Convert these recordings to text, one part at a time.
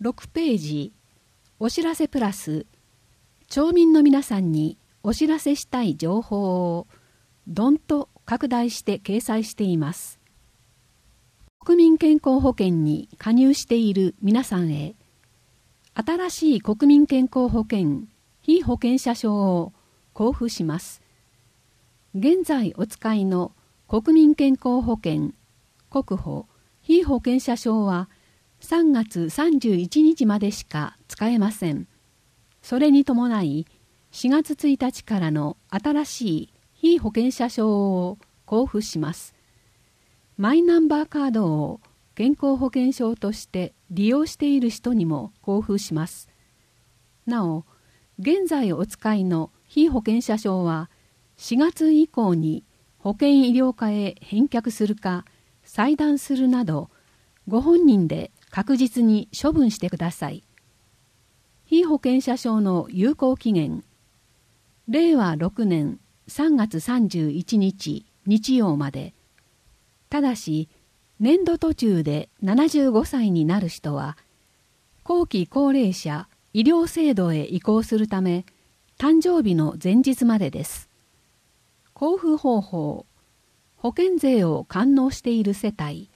6ページお知らせプラス町民の皆さんにお知らせしたい情報をどんと拡大して掲載しています。国民健康保険に加入している皆さんへ新しい国民健康保険被保険者証を交付します。現在お使いの国民健康保険国保被保険者証は3月31日までしか使えません。それに伴い4月1日からの新しい被保険者証を交付します。マイナンバーカードを健康保険証として利用している人にも交付します。なお、現在お使いの被保険者証は4月以降に保険医療課へ返却するか裁断するなどご本人で確実に処分してください。被保険者証の有効期限令和6年3月31日日曜まで。ただし年度途中で75歳になる人は後期高齢者医療制度へ移行するため誕生日の前日までです。交付方法保険税を完納している世帯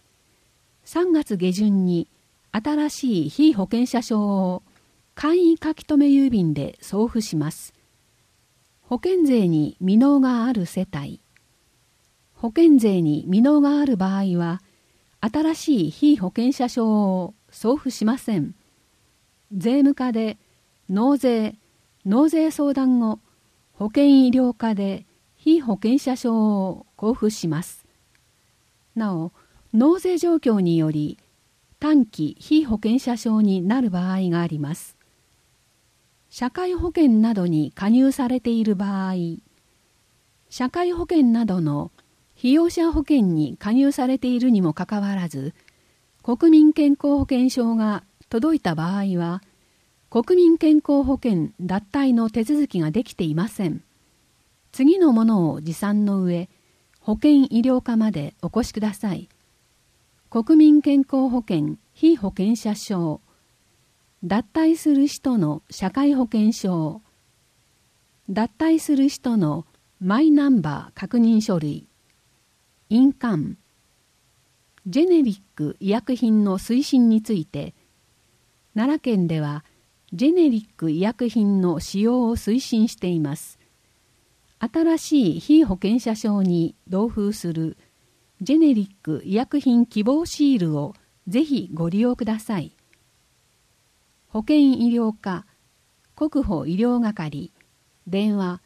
3月下旬に新しい被保険者証を簡易書留郵便で送付します。保険税に未納がある世帯保険税に未納がある場合は新しい被保険者証を送付しません。税務課で納税相談後保険医療課で被保険者証を交付します。なお納税状況により短期被保険者証になる場合があります。社会保険などに加入されている場合社会保険などの被用者保険に加入されているにもかかわらず国民健康保険証が届いた場合は国民健康保険脱退の手続きができていません。次のものを持参の上保険医療課までお越しください。国民健康保険被保険者証脱退する人の社会保険証脱退する人のマイナンバー確認書類印鑑ジェネリック医薬品の推進について奈良県ではジェネリック医薬品の使用を推進しています。新しい被保険者証に同封するジェネリック医薬品希望シールをぜひご利用ください。保険医療課国保医療係電話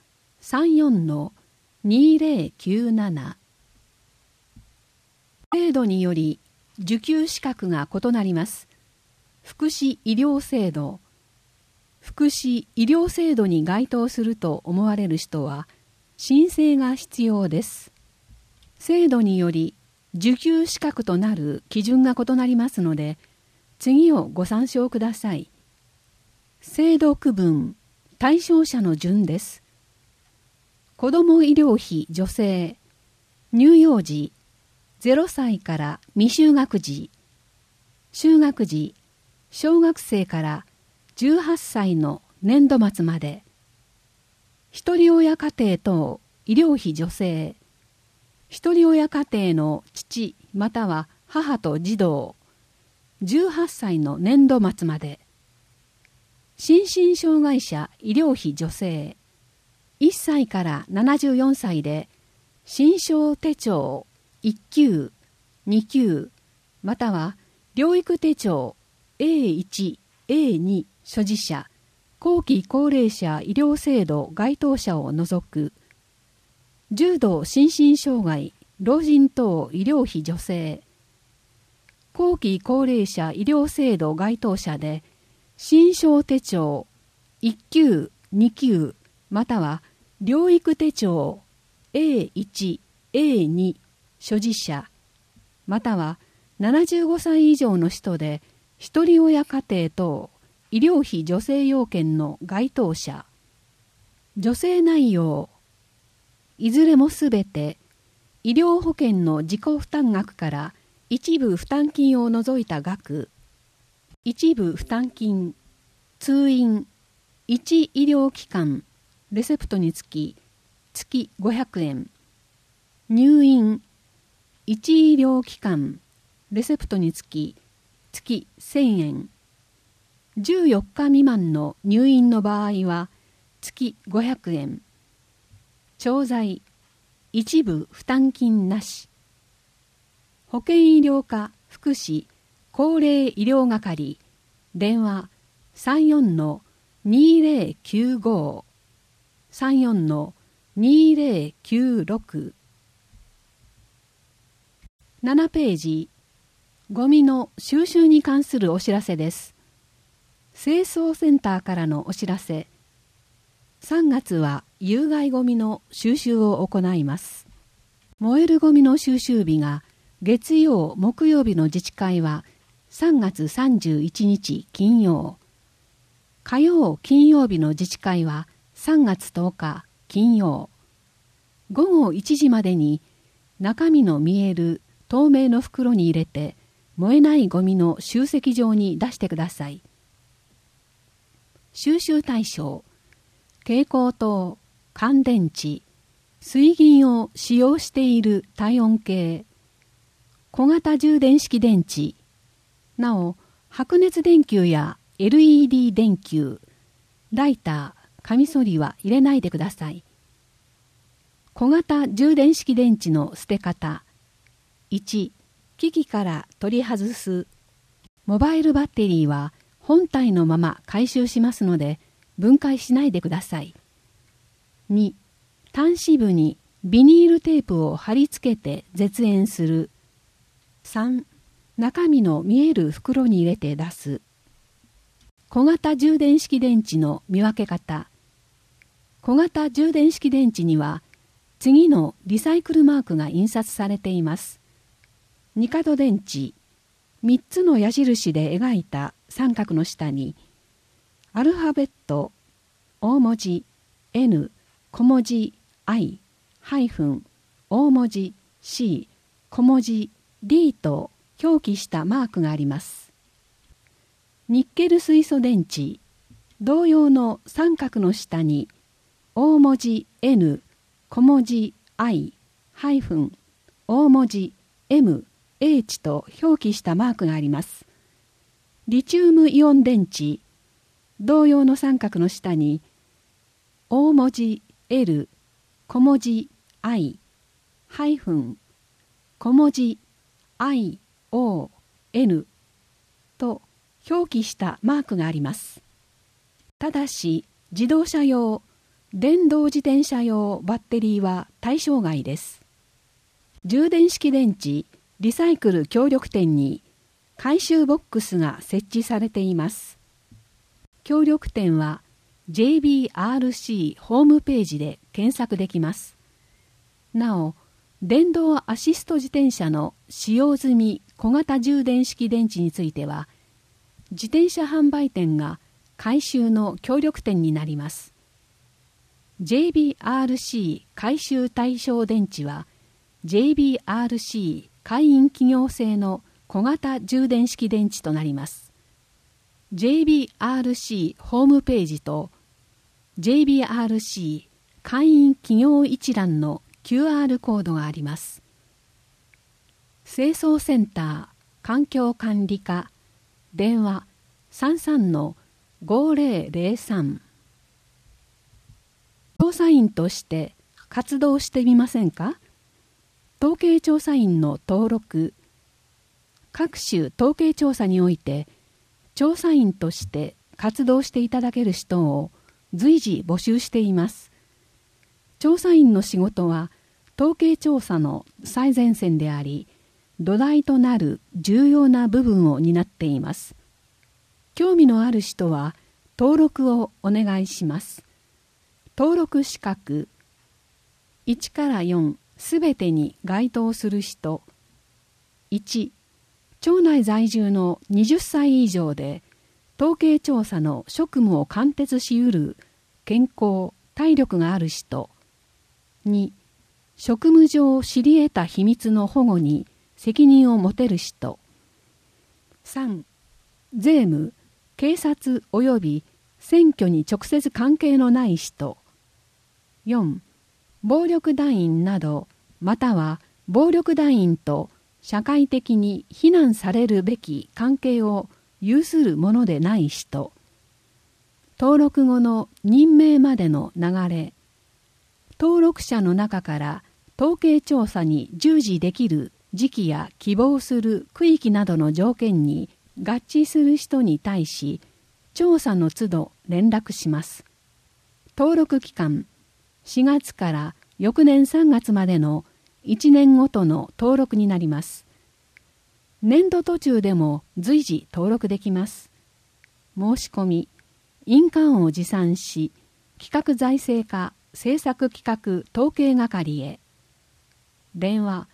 34-2097 制度により受給資格が異なります。福祉医療制度福祉医療制度に該当すると思われる人は申請が必要です。制度により受給資格となる基準が異なりますので次をご参照ください。制度区分対象者の順です。子ども医療費助成乳幼児0歳から未就学児就学児小学生から18歳の年度末までひとり親家庭等医療費助成ひとり親家庭の父または母と児童18歳の年度末まで心身障害者医療費助成1歳から74歳で心証手帳1級2級または療育手帳 A1、A2 所持者後期高齢者医療制度該当者を除く重度心身障害老人等医療費助成後期高齢者医療制度該当者で心証手帳1級2級または療育手帳 A1、A2 所持者または75歳以上の人でひとり親家庭等医療費助成要件の該当者助成内容いずれもすべて医療保険の自己負担額から一部負担金を除いた額一部負担金、通院、1医療機関、レセプトにつき、月500円。入院、1医療機関、レセプトにつき、月1000円。14日未満の入院の場合は、月500円。調剤、一部負担金なし。保健医療課福祉高齢医療係電話 34-2095 34-2096 7ページ、ゴミの収集に関するお知らせです。清掃センターからのお知らせ。3月は有害ゴミの収集を行います。燃えるゴミの収集日が月曜、木曜日の自治会は3月31日金曜。火曜、金曜日の自治会は3月10日金曜。午後1時までに中身の見える透明の袋に入れて燃えないゴミの集積場に出してください。収集対象、蛍光灯、乾電池、水銀を使用している体温計、小型充電式電池、なお白熱電球や LED 電球、ライター、カミソリは入れないでください。小型充電式電池の捨て方。1、機器から取り外す。モバイルバッテリーは本体のまま回収しますので分解しないでください。2、端子部にビニールテープを貼り付けて絶縁する。3、中身の見える袋に入れて出す。小型充電式電池の見分け方。小型充電式電池には次のリサイクルマークが印刷されています。ニカド電池、3つの矢印で描いた三角の下にアルファベット大文字 N、小文字 I、大文字 C、小文字 D と表記したマークがあります。ニッケル水素電池、同様の三角の下に大文字 N、小文字 I、大文字 M、H と表記したマークがあります。リチウムイオン電池、同様の三角の下に大文字 L、小文字 I、小文字 I、O、N と表記したマークがあります。ただし自動車用、電動自転車用バッテリーは対象外です。充電式電池リサイクル協力店に回収ボックスが設置されています。協力店は JBRC ホームページで検索できます。なお、電動アシスト自転車の使用済み小型充電式電池については、自転車販売店が回収の協力店になります。JBRC 回収対象電池は JBRC 会員企業製の小型充電式電池となります。JBRC ホームページと JBRC 会員企業一覧の QR コードがあります。清掃センター環境管理課電話 33-5003 調査員として活動してみませんか？統計調査員の登録。各種統計調査において調査員として活動していただける人を随時募集しています。調査員の仕事は統計調査の最前線であり、土台となる重要な部分を担っています。興味のある人は登録をお願いします。登録資格1から4すべてに該当する人。1、町内在住の20歳以上で統計調査の職務を貫徹しうる健康・体力がある人。2、職務上知り得た秘密の保護に責任を持てる人。3、 税務、警察及び選挙に直接関係のない人。4. 暴力団員など、または暴力団員と社会的に非難されるべき関係を有するものでない人。登録後の任命までの流れ。登録者の中から統計調査に従事できる時期や希望する区域などの条件に合致する人に対し、調査の都度連絡します。登録期間、4月から翌年3月までの1年ごとの登録になります。年度途中でも随時登録できます。申し込み、印鑑を持参し、企画財政課政策企画統計係へ。電話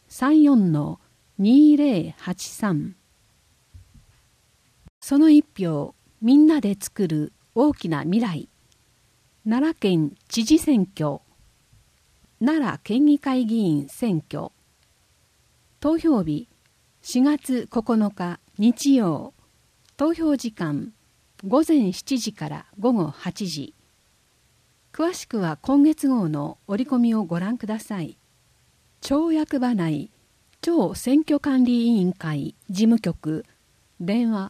34-2083。その一票、みんなで作る大きな未来。奈良県知事選挙、奈良県議会議員選挙。投票日4月9日日曜。投票時間午前7時から午後8時。詳しくは今月号の折り込みをご覧ください。町役場内町選挙管理委員会事務局、電話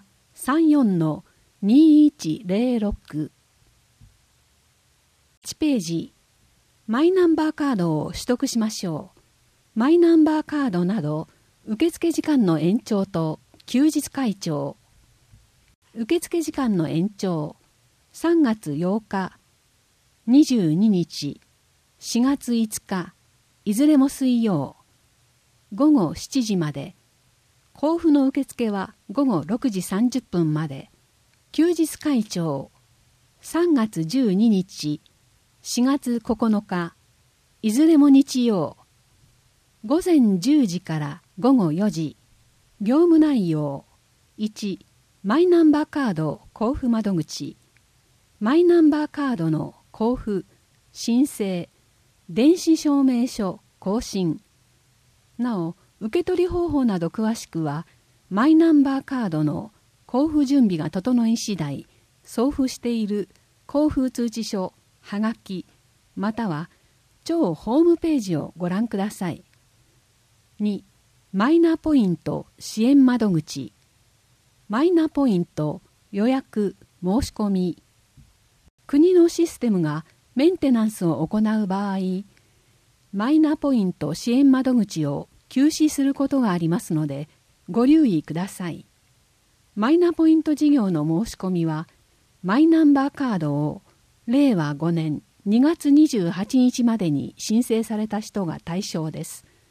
34-2106。1ページ、マイナンバーカードを取得しましょう。マイナンバーカードなど受付時間の延長と休日開帳。受付時間の延長、3月8日、22日、4月5日、いずれも水曜、午後7時まで。交付の受付は午後6時30分まで。休日開帳、3月12日、4月9日、いずれも日曜、午前10時から午後4時。業務内容、1、マイナンバーカード交付窓口。マイナンバーカードの交付、申請、電子証明書更新。なお、受け取り方法など詳しくは、マイナンバーカードの交付準備が整い次第、送付している交付通知書、はがき、または町ホームページをご覧ください。2、マイナポイント支援窓口。マイナポイント予約申し込み。国のシステムがメンテナンスを行う場合、マイナポイント支援窓口を休止することがありますので、ご留意ください。マイナポイント事業の申し込みは、マイナンバーカードを令和5年2月28日までに申請された人が対象です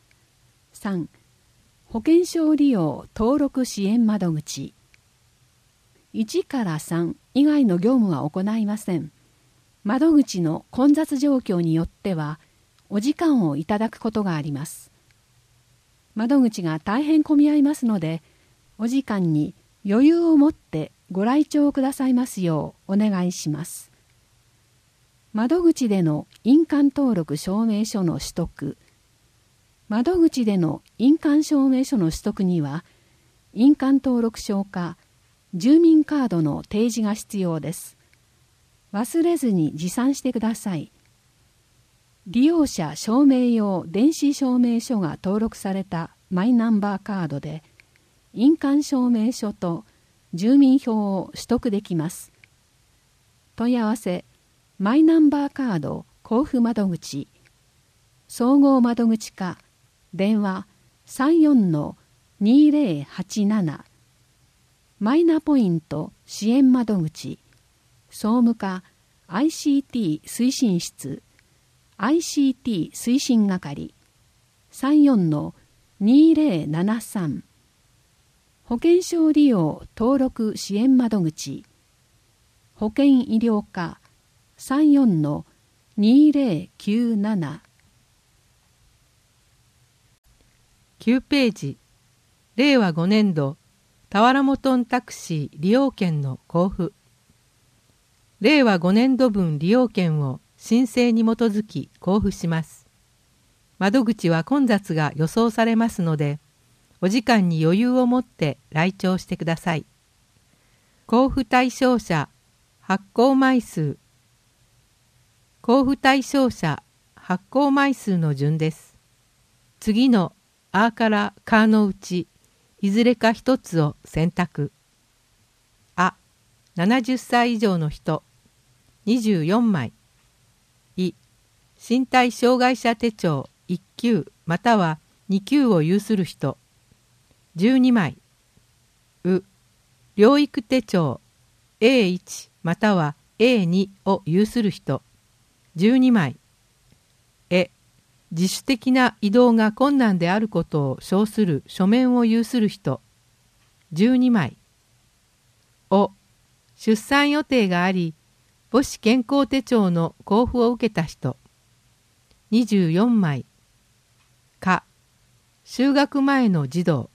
。3、保険証利用登録支援窓口。1から3以外の業務は行いません。窓口の混雑状況によっては、お時間をいただくことがあります。窓口が大変混み合いますので、お時間に余裕を持ってご来庁くださいますようお願いします。窓口での印鑑登録証明書の取得。窓口での印鑑証明書の取得には、印鑑登録証か住民カードの提示が必要です。忘れずに持参してください。利用者証明用電子証明書が登録されたマイナンバーカードで、印鑑証明書と住民票を取得できます。問い合わせ、マイナンバーカード交付窓口、総合窓口課、電話 34-2087。マイナポイント支援窓口、総務課 ICT 推進室、ICT 推進係 34-2073。保険証利用登録支援窓口、保険医療課 34-2097。 9ページ、令和5年度田原元んタクシー利用券の交付。令和5年度分利用券を申請に基づき交付します。窓口は混雑が予想されますので、お時間に余裕を持って来庁してください。 交付対象者発行枚数。交付対象者発行枚数の順です。次のあからかのうちいずれか一つを選択。あ、70歳以上の人24枚。い、身体障害者手帳1級または2級を有する人12枚。う、療育手帳 A1 または A2 を有する人12枚。え、自主的な移動が困難であることを証する書面を有する人12枚。お、出産予定があり母子健康手帳の交付を受けた人24枚。か、就学前の児童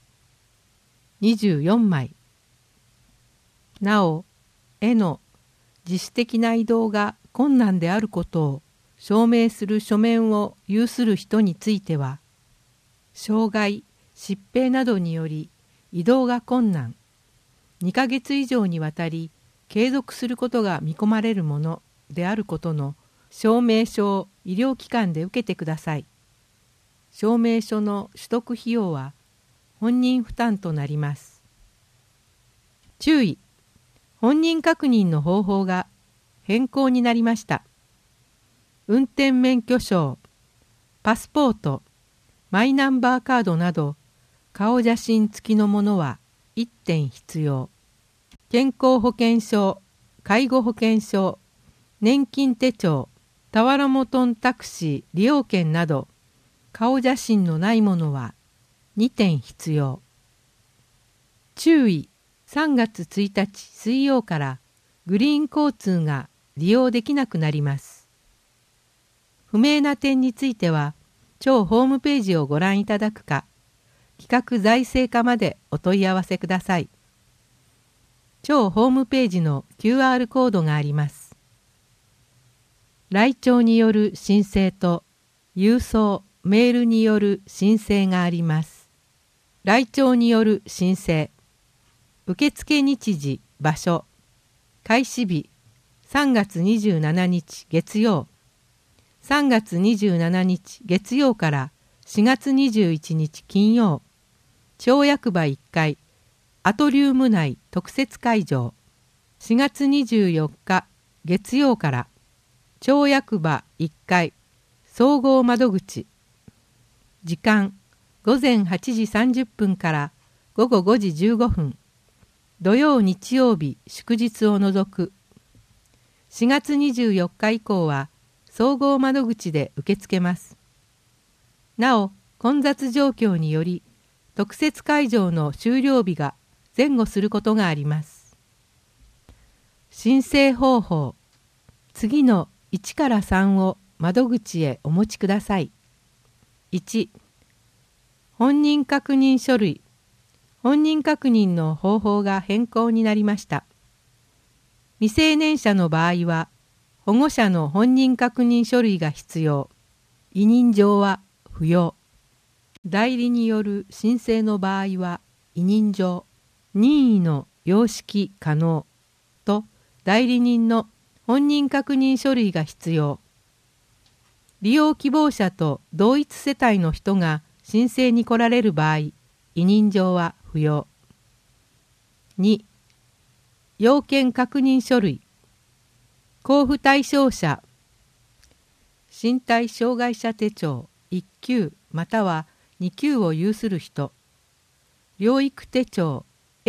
24枚。なお、への自主的な移動が困難であることを証明する書面を有する人については、障害、疾病などにより移動が困難、2ヶ月以上にわたり継続することが見込まれるものであることの証明書を医療機関で受けてください。証明書の取得費用は本人負担となります。注意、本人確認の方法が変更になりました。運転免許証、パスポート、マイナンバーカードなど顔写真付きのものは1点必要。健康保険証、介護保険証、年金手帳、田原元タクシー利用券など顔写真のないものは2点必要。注意、3月1日水曜からグリーン交通が利用できなくなります。不明な点については、庁ホームページをご覧いただくか、企画財政課までお問い合わせください。庁ホームページの QR コードがあります。来庁による申請と郵送・メールによる申請があります。来庁による申請。受付日時・場所。開始日3月27日月曜。3月27日月曜から4月21日金曜。町役場1階アトリウム内特設会場。4月24日月曜から町役場1階総合窓口。時間午前8時30分から午後5時15分。土曜日曜日祝日を除く。4月24日以降は総合窓口で受け付けます。なお、混雑状況により特設会場の終了日が前後することがあります。申請方法。次の1から3を窓口へお持ちください。1、本人確認書類。本人確認の方法が変更になりました。未成年者の場合は、保護者の本人確認書類が必要。委任状は不要。代理による申請の場合は、委任状、任意の様式可能と代理人の本人確認書類が必要。利用希望者と同一世帯の人が申請に来られる場合、委任状は不要。2、要件確認書類。交付対象者。身体障害者手帳1級または2級を有する人。療育手帳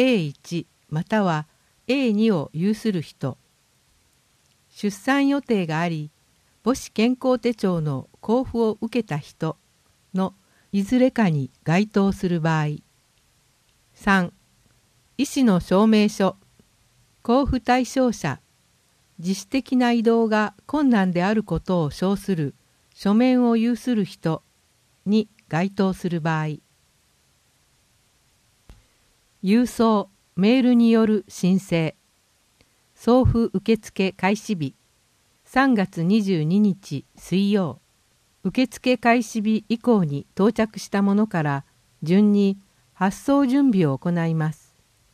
A1 または A2 を有する人。出産予定があり、母子健康手帳の交付を受けた人のいずれかに該当する場合。3、医師の証明書。交付対象者。自主的な移動が困難であることを証する書面を有する人に該当する場合。郵送・メールによる申請。送付受付開始日3月22日水曜。受付開始日以降に到着したものから順に発送準備を行います。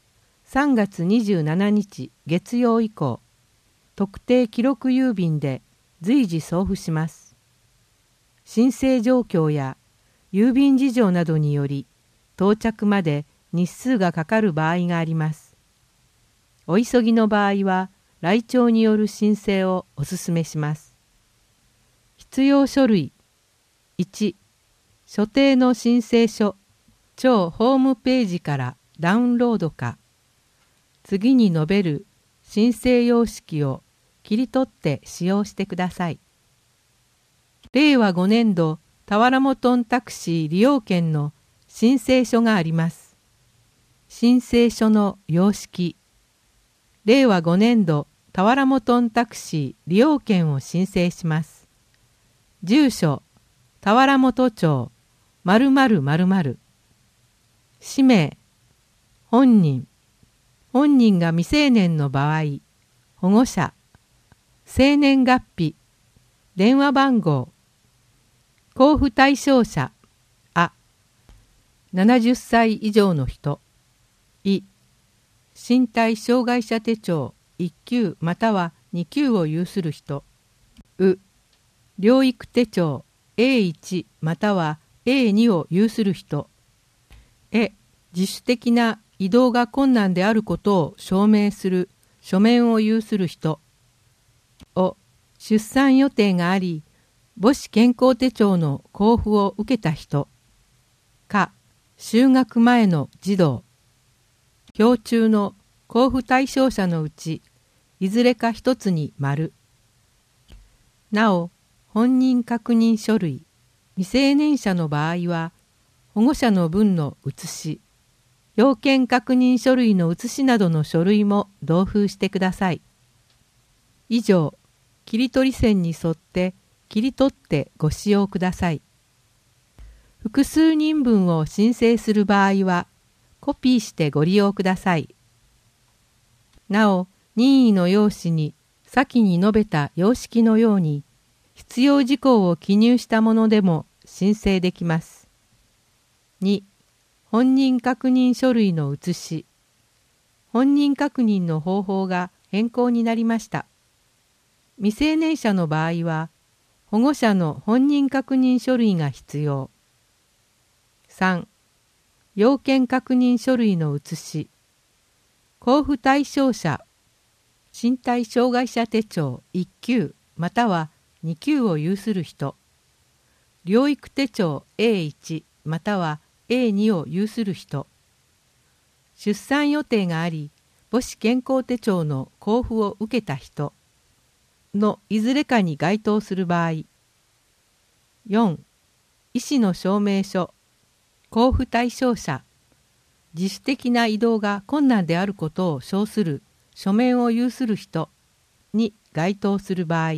3月27日月曜以降、特定記録郵便で随時送付します。申請状況や郵便事情などにより到着まで日数がかかる場合があります。お急ぎの場合は来庁による申請をお勧めします。必要書類。1、所定の申請書、庁ホームページからダウンロードか、次に述べる申請様式を切り取って使用してください。令和5年度田原本タクシー利用券の申請書があります。申請書の様式。令和5年度田原本タクシー利用券を申請します。住所、田原本町、〇〇〇〇。氏名、本人。本人が未成年の場合、保護者、生年月日、電話番号。交付対象者、あ、70歳以上の人、い、身体障害者手帳1級または2級を有する人、う、療育手帳 A1 または A2 を有する人、え、自主的な移動が困難であることを証明する書面を有する人、お、出産予定があり、母子健康手帳の交付を受けた人、か、就学前の児童、表中の交付対象者のうち、いずれか一つに丸。なお、本人確認書類、未成年者の場合は、保護者の分の写し、要件確認書類の写しなどの書類も同封してください。以上、切り取り線に沿って切り取ってご使用ください。複数人分を申請する場合は、コピーしてご利用ください。なお、任意の用紙に先に述べた様式のように、必要事項を記入したものでも申請できます。2、本人確認書類の写し。本人確認の方法が変更になりました。未成年者の場合は、保護者の本人確認書類が必要。3、要件確認書類の写し。交付対象者、身体障害者手帳1級または2級を有する人。療育手帳 A1 または A2 を有する人。出産予定があり、母子健康手帳の交付を受けた人のいずれかに該当する場合。4、医師の証明書、交付対象者、自主的な移動が困難であることを証する書面を有する人に該当する場合。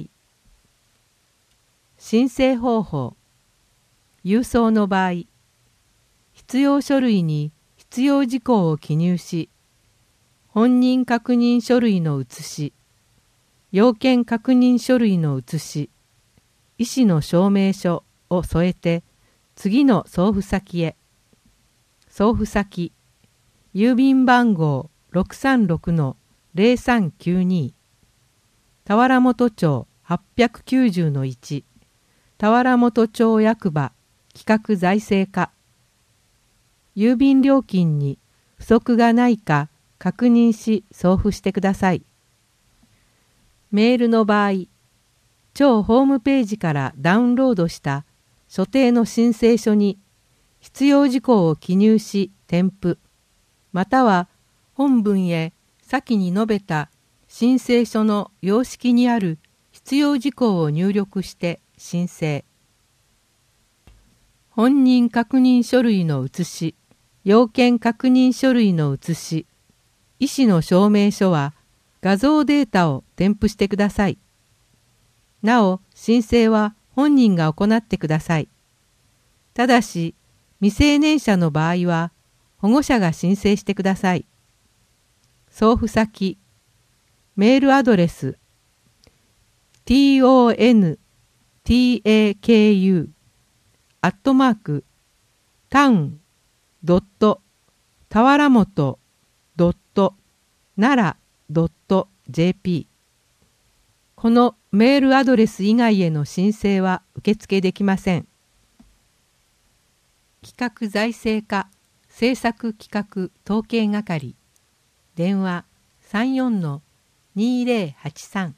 申請方法。郵送の場合、必要書類に必要事項を記入し、本人確認書類の写し、要件確認書類の写し、医師の証明書を添えて、次の送付先へ。送付先、郵便番号 636-0392 田原本町 890-1 田原本町役場企画財政課。郵便料金に不足がないか確認し送付してください。メールの場合、庁ホームページからダウンロードした所定の申請書に必要事項を記入し添付、または本文へ先に述べた申請書の様式にある必要事項を入力して申請。本人確認書類の写し、要件確認書類の写し、医師の証明書は画像データを添付してください。なお、申請は本人が行ってください。ただし、未成年者の場合は、保護者が申請してください。送付先、メールアドレス、tontAku@town.tawaramото nara.jp。 このメールアドレス以外への申請は受付できません。企画財政課政策企画統計係、電話 34-2083